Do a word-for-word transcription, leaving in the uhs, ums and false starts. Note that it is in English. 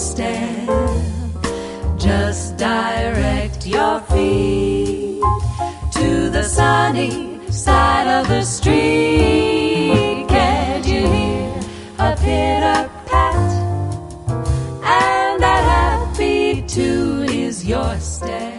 step. Just direct your feet to the sunny side of the street. Can't you hear a pitter-pat? And that happy tune is your step.